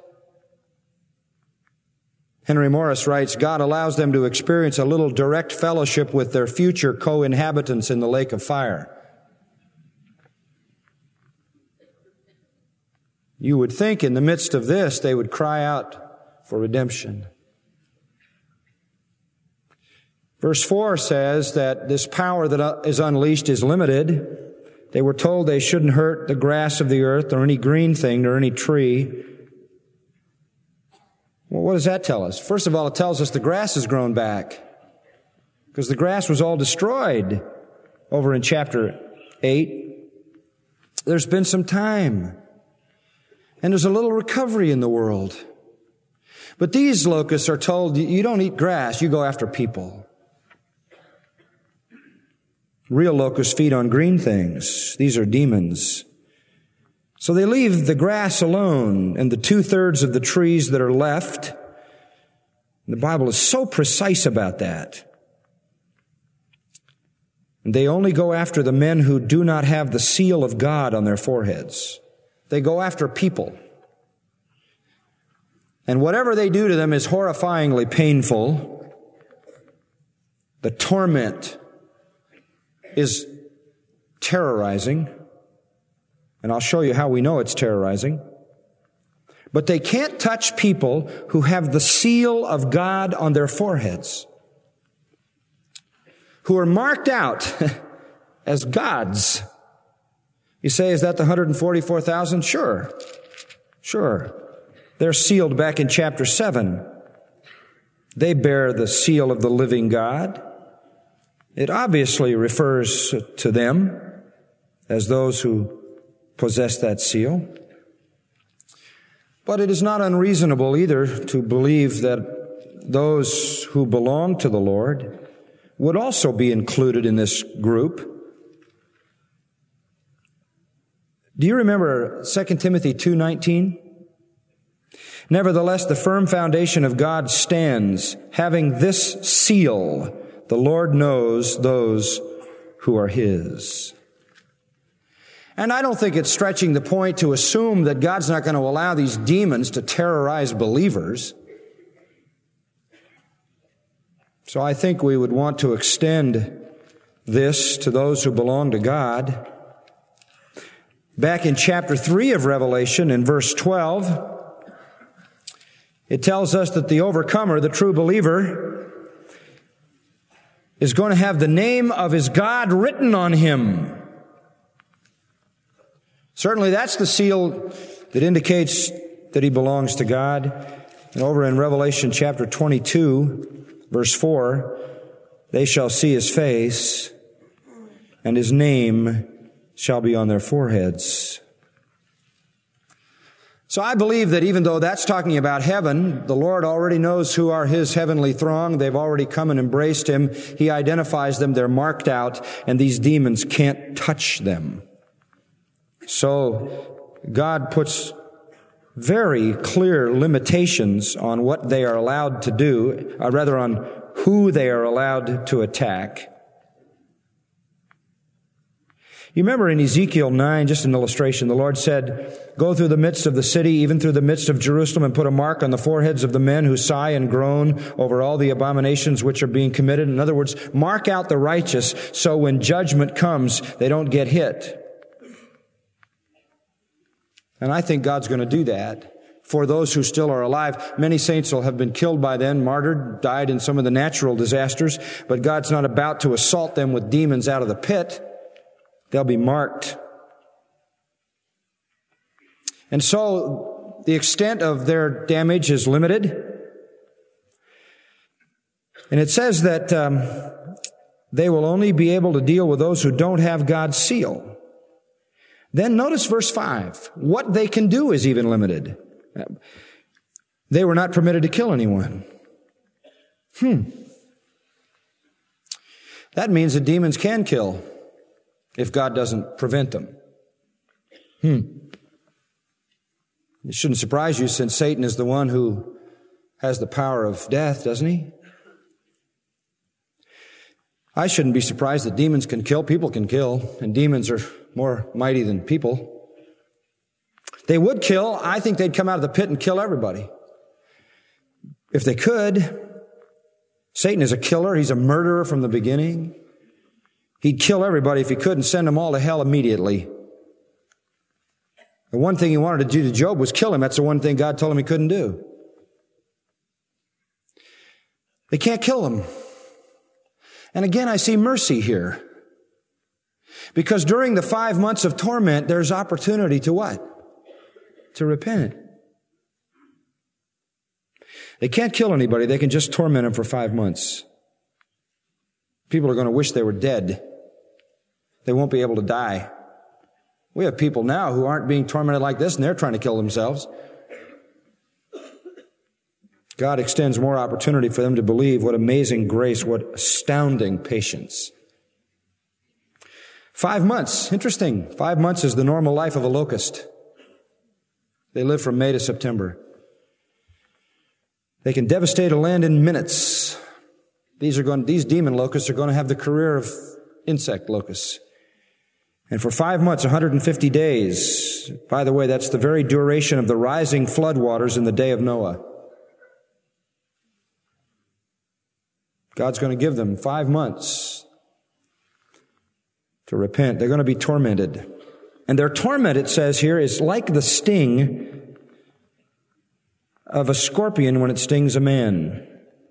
Henry Morris writes, God allows them to experience a little direct fellowship with their future co-inhabitants in the lake of fire. You would think in the midst of this they would cry out for redemption. Verse four says that this power that is unleashed is limited. They were told they shouldn't hurt the grass of the earth or any green thing or any tree. Well, what does that tell us? First of all, it tells us the grass has grown back, because the grass was all destroyed over in chapter eight. There's been some time, and there's a little recovery in the world. But these locusts are told, you don't eat grass, you go after people. Real locusts feed on green things. These are demons. So they leave the grass alone and the two-thirds of the trees that are left. The Bible is so precise about that. And they only go after the men who do not have the seal of God on their foreheads. They go after people. And whatever they do to them is horrifyingly painful. The torment is terrorizing. And I'll show you how we know it's terrorizing. But they can't touch people who have the seal of God on their foreheads, who are marked out as gods. You say, is that the one hundred forty-four thousand? Sure. Sure. They're sealed back in chapter seven. They bear the seal of the living God. It obviously refers to them as those who possess that seal. But it is not unreasonable either to believe that those who belong to the Lord would also be included in this group. Do you remember Second Timothy two nineteen? Nevertheless, the firm foundation of God stands, having this seal: the Lord knows those who are His. And I don't think it's stretching the point to assume that God's not going to allow these demons to terrorize believers. So I think we would want to extend this to those who belong to God. Back in chapter three of Revelation, in verse twelve, it tells us that the overcomer, the true believer, is going to have the name of his God written on him. Certainly that's the seal that indicates that he belongs to God. And over in Revelation chapter twenty-two, verse four, they shall see his face, and his name shall be on their foreheads. So I believe that even though that's talking about heaven, the Lord already knows who are His heavenly throng. They've already come and embraced Him. He identifies them. They're marked out, and these demons can't touch them. So God puts very clear limitations on what they are allowed to do, or rather on who they are allowed to attack. You remember in Ezekiel nine, just an illustration, the Lord said, go through the midst of the city, even through the midst of Jerusalem, and put a mark on the foreheads of the men who sigh and groan over all the abominations which are being committed. In other words, mark out the righteous so when judgment comes, they don't get hit. And I think God's going to do that for those who still are alive. Many saints will have been killed by then, martyred, died in some of the natural disasters, but God's not about to assault them with demons out of the pit. They'll be marked. And so the extent of their damage is limited. And it says that um, they will only be able to deal with those who don't have God's seal. Then notice verse five. What they can do is even limited. They were not permitted to kill anyone. Hmm. That means that demons can kill. if God doesn't prevent them. Hmm. It shouldn't surprise you, since Satan is the one who has the power of death, doesn't he? I shouldn't be surprised that demons can kill. People can kill, and demons are more mighty than people. They would kill. I think they'd come out of the pit and kill everybody. If they could. Satan is a killer. He's a murderer from the beginning. He'd kill everybody if he could and send them all to hell immediately. The one thing he wanted to do to Job was kill him. That's the one thing God told him he couldn't do. They can't kill him. And again, I see mercy here. Because during the five months of torment, there's opportunity to what? To repent. They can't kill anybody. They can just torment them for five months. People are going to wish they were dead. They won't be able to die. We have people now who aren't being tormented like this, and they're trying to kill themselves. God extends more opportunity for them to believe. What amazing grace, what astounding patience. Five months. Interesting. Five months is the normal life of a locust. They live from May to September. They can devastate a land in minutes. These are going, these demon locusts are going to have the career of insect locusts. And for five months, one hundred fifty days, by the way, that's the very duration of the rising floodwaters in the day of Noah. God's going to give them five months to repent. They're going to be tormented. And their torment, it says here, is like the sting of a scorpion when it stings a man.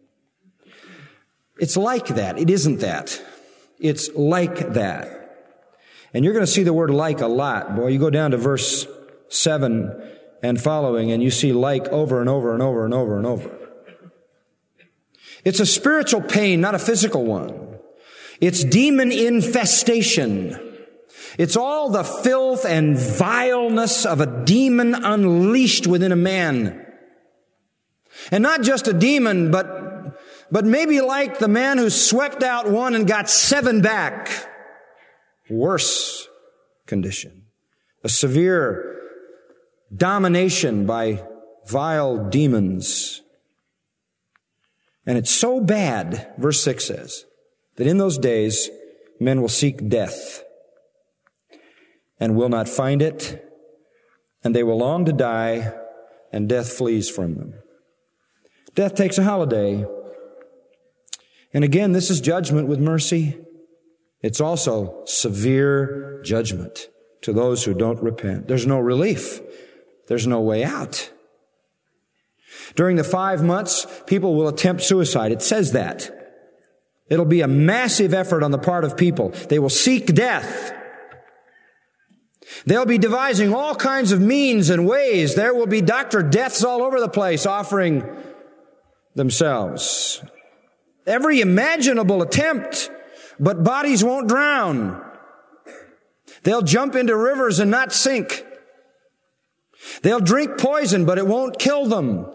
It's like that. It isn't that. It's like that. And you're going to see the word like a lot. Boy, you go down to verse seven and following, and you see like over and over and over and over and over. It's a spiritual pain, not a physical one. It's demon infestation. It's all the filth and vileness of a demon unleashed within a man. And not just a demon, but, but maybe like the man who swept out one and got seven back. Worse condition. A severe domination by vile demons. And it's so bad, verse six says, that in those days men will seek death and will not find it, and they will long to die, and death flees from them. Death takes a holiday. And again, this is judgment with mercy. It's also severe judgment to those who don't repent. There's no relief. There's no way out. During the five months, people will attempt suicide. It says that. It'll be a massive effort on the part of people. They will seek death. They'll be devising all kinds of means and ways. There will be Doctor Deaths all over the place offering themselves. Every imaginable attempt, but bodies won't drown. They'll jump into rivers and not sink. They'll drink poison, but it won't kill them.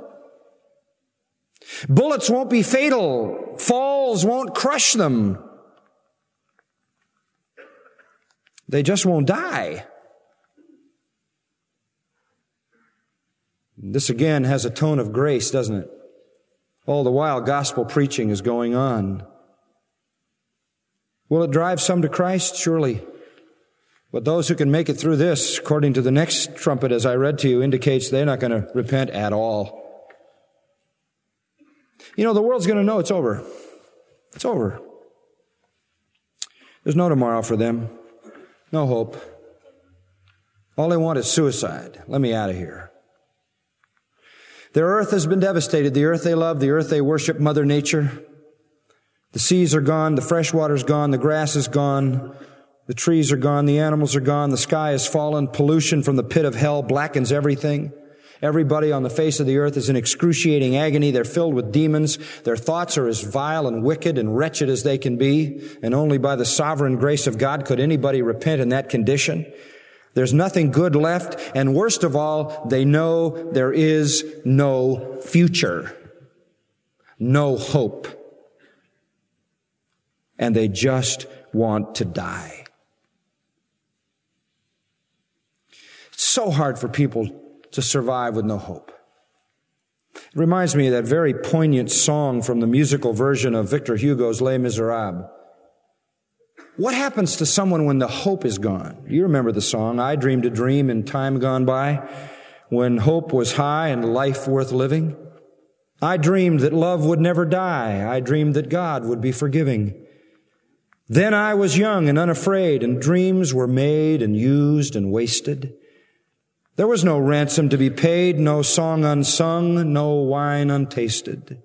Bullets won't be fatal. Falls won't crush them. They just won't die. This again has a tone of grace, doesn't it? All the while gospel preaching is going on. Will it drive some to Christ? Surely. But those who can make it through this, according to the next trumpet, as I read to you, indicates they're not going to repent at all. You know, the world's going to know it's over. It's over. There's no tomorrow for them. No hope. All they want is suicide. Let me out of here. Their earth has been devastated. The earth they love, the earth they worship, Mother Nature. The seas are gone. The fresh water's gone. The grass is gone. The trees are gone. The animals are gone. The sky has fallen. Pollution from the pit of hell blackens everything. Everybody on the face of the earth is in excruciating agony. They're filled with demons. Their thoughts are as vile and wicked and wretched as they can be. And only by the sovereign grace of God could anybody repent in that condition. There's nothing good left. And worst of all, they know there is no future. No hope. And they just want to die. so hard for people to survive with no hope. It reminds me of that very poignant song from the musical version of Victor Hugo's Les Miserables. What happens to someone when the hope is gone? You remember the song, I dreamed a dream in time gone by, when hope was high and life worth living. I dreamed that love would never die. I dreamed that God would be forgiving. Then I was young and unafraid, and dreams were made and used and wasted. There was no ransom to be paid, no song unsung, no wine untasted.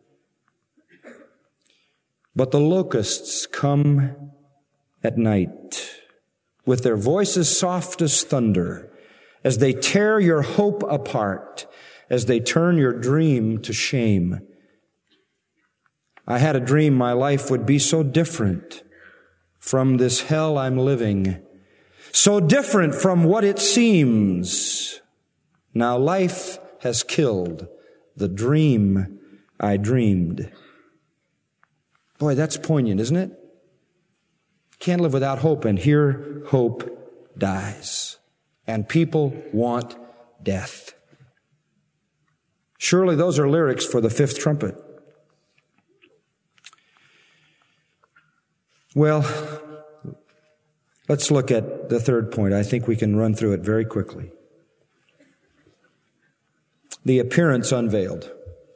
But the locusts come at night, with their voices soft as thunder, as they tear your hope apart, as they turn your dream to shame. I had a dream my life would be so different from this hell I'm living, so different from what it seems. Now life has killed the dream I dreamed. Boy, that's poignant, isn't it? Can't live without hope, and here hope dies. And people want death. Surely those are lyrics for the fifth trumpet. Well, let's look at the third point. I think we can run through it very quickly. The appearance unveiled.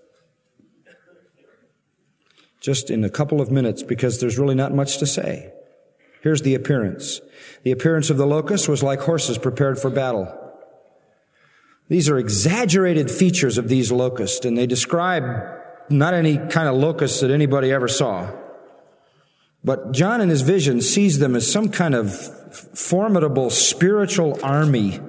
Just in a couple of minutes, because there's really not much to say. Here's the appearance. The appearance of the locust was like horses prepared for battle. These are exaggerated features of these locusts, and they describe not any kind of locusts that anybody ever saw. But John in his vision sees them as some kind of formidable spiritual army.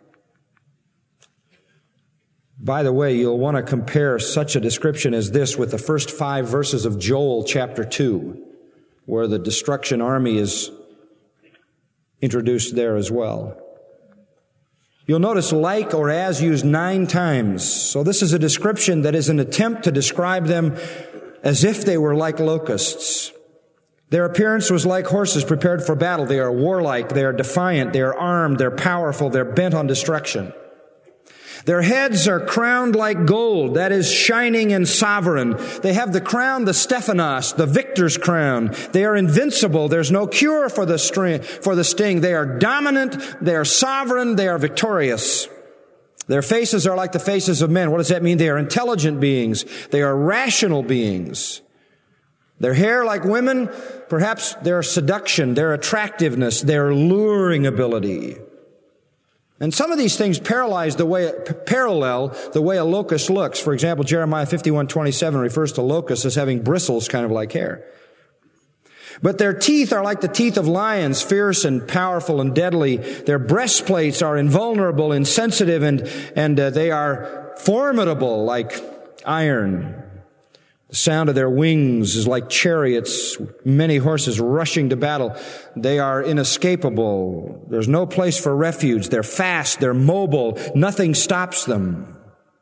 By the way, you'll want to compare such a description as this with the first five verses of Joel chapter two, where the destruction army is introduced there as well. You'll notice like or as used nine times. So this is a description that is an attempt to describe them as if they were like locusts. Their appearance was like horses prepared for battle. They are warlike, they are defiant, they are armed, they're powerful, they're bent on destruction. Their heads are crowned like gold, that is shining and sovereign. They have the crown, the Stephanos, the victor's crown. They are invincible. There's no cure for the string, for the sting. They are dominant, they are sovereign, they are victorious. Their faces are like the faces of men. What does that mean? They are intelligent beings. They are rational beings. Their hair like women, perhaps their seduction, their attractiveness, their luring ability. And some of these things paralyze the way, parallel the way a locust looks. For example, Jeremiah fifty-one twenty-seven refers to locusts as having bristles kind of like hair. But their teeth are like the teeth of lions, fierce and powerful and deadly. Their breastplates are invulnerable, insensitive, and, and uh, they are formidable like iron. The sound of their wings is like chariots, many horses rushing to battle. They are inescapable. There's no place for refuge. They're fast. They're mobile. Nothing stops them.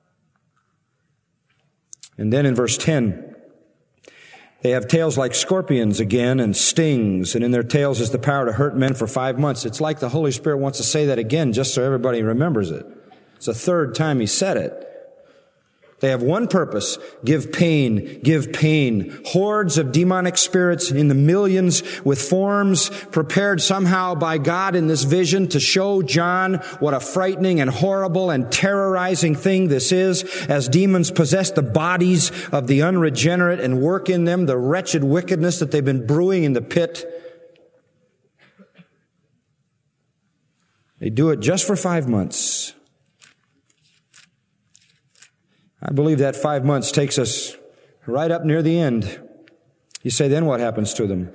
And then in verse ten, they have tails like scorpions again and stings, and in their tails is the power to hurt men for five months. It's like the Holy Spirit wants to say that again just so everybody remembers it. It's the third time he said it. They have one purpose: give pain, give pain. Hordes of demonic spirits in the millions with forms prepared somehow by God in this vision to show John what a frightening and horrible and terrorizing thing this is, as demons possess the bodies of the unregenerate and work in them the wretched wickedness that they've been brewing in the pit. They do it just for five months. I believe that five months takes us right up near the end. You say, then what happens to them?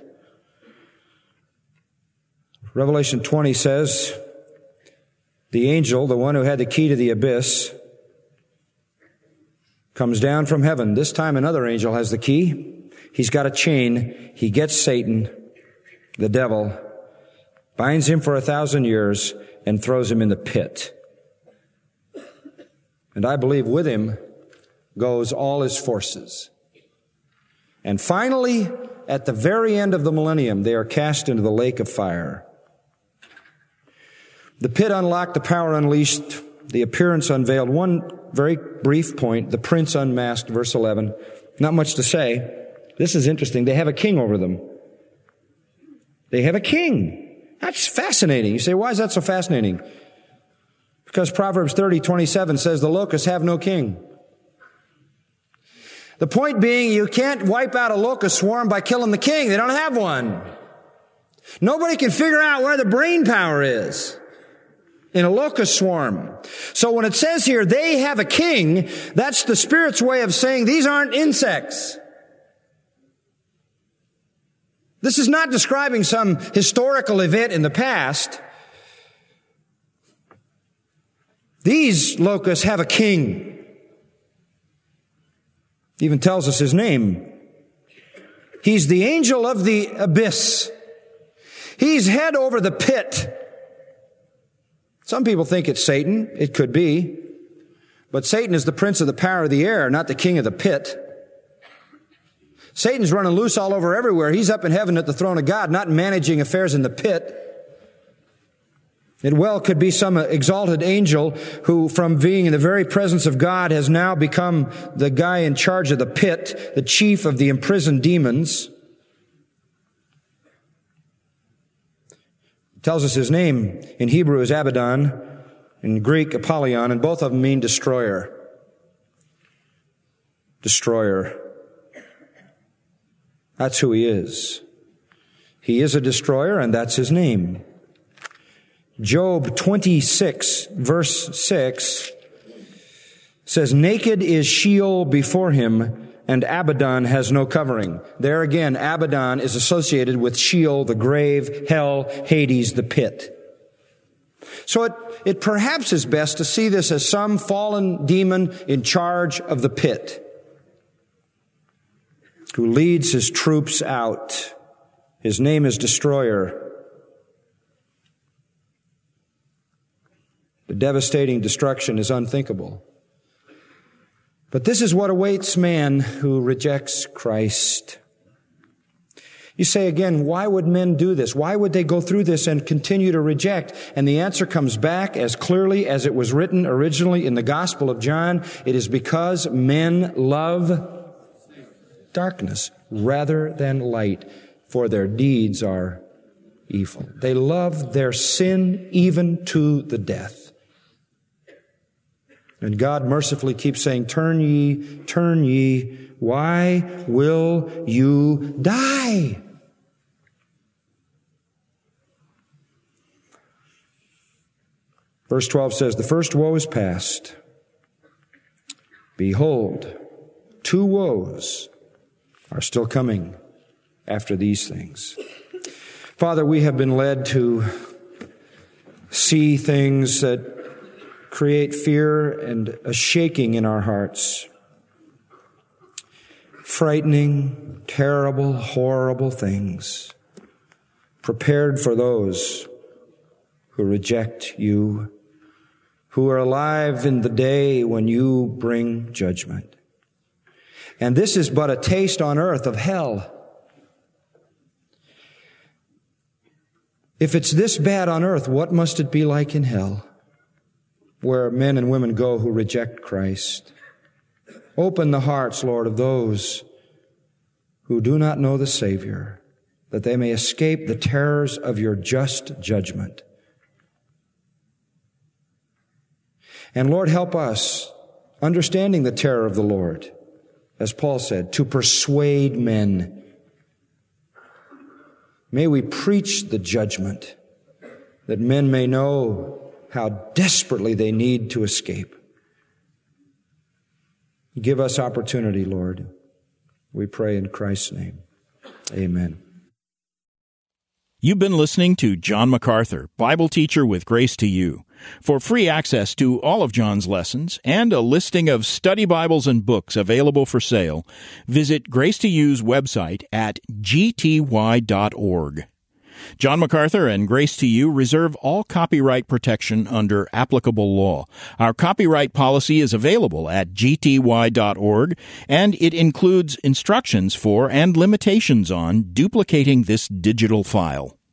Revelation twenty says, the angel, the one who had the key to the abyss, comes down from heaven. This time another angel has the key. He's got a chain. He gets Satan, the devil, binds him for a thousand years, and throws him in the pit. And I believe with him goes all his forces. And finally, at the very end of the millennium, they are cast into the lake of fire. The pit unlocked, the power unleashed, the appearance unveiled. One very brief point, the prince unmasked, verse eleven. Not much to say. This is interesting. They have a king over them. They have a king. That's fascinating. You say, why is that so fascinating? Because Proverbs thirty twenty-seven says the locusts have no king. The point being, you can't wipe out a locust swarm by killing the king. They don't have one. Nobody can figure out where the brain power is in a locust swarm. So when it says here, they have a king, that's the Spirit's way of saying these aren't insects. This is not describing some historical event in the past. These locusts have a king. It even tells us his name. He's the angel of the abyss. He's head over the pit. Some people think it's Satan. It could be. But Satan is the prince of the power of the air, not the king of the pit. Satan's running loose all over everywhere. He's up in heaven at the throne of God, not managing affairs in the pit. It well could be some exalted angel who, from being in the very presence of God, has now become the guy in charge of the pit, the chief of the imprisoned demons. It tells us his name in Hebrew is Abaddon, in Greek Apollyon, and both of them mean destroyer. Destroyer. That's who he is. He is a destroyer, and that's his name. Job twenty-six, verse six, says, naked is Sheol before him, and Abaddon has no covering. There again, Abaddon is associated with Sheol, the grave, hell, Hades, the pit. So it, it perhaps is best to see this as some fallen demon in charge of the pit, who leads his troops out. His name is Destroyer. The devastating destruction is unthinkable. But this is what awaits man who rejects Christ. You say again, why would men do this? Why would they go through this and continue to reject? And the answer comes back as clearly as it was written originally in the Gospel of John. It is because men love darkness rather than light, for their deeds are evil. They love their sin even to the death. And God mercifully keeps saying, turn ye, turn ye. Why will you die? Verse twelve says, the first woe is past. Behold, two woes are still coming after these things. Father, we have been led to see things that create fear and a shaking in our hearts. Frightening, terrible, horrible things prepared for those who reject you, who are alive in the day when you bring judgment. And this is but a taste on earth of hell. If it's this bad on earth, what must it be like in hell, where men and women go who reject Christ? Open the hearts, Lord, of those who do not know the Savior, that they may escape the terrors of your just judgment. And Lord, help us, understanding the terror of the Lord, as Paul said, to persuade men. May we preach the judgment, that men may know how desperately they need to escape. Give us opportunity, Lord. We pray in Christ's name. Amen. You've been listening to John MacArthur, Bible teacher with Grace to You. For free access to all of John's lessons and a listing of study Bibles and books available for sale, visit Grace to You's website at g t y dot org. John MacArthur and Grace to You reserve all copyright protection under applicable law. Our copyright policy is available at g t y dot org, and it includes instructions for and limitations on duplicating this digital file.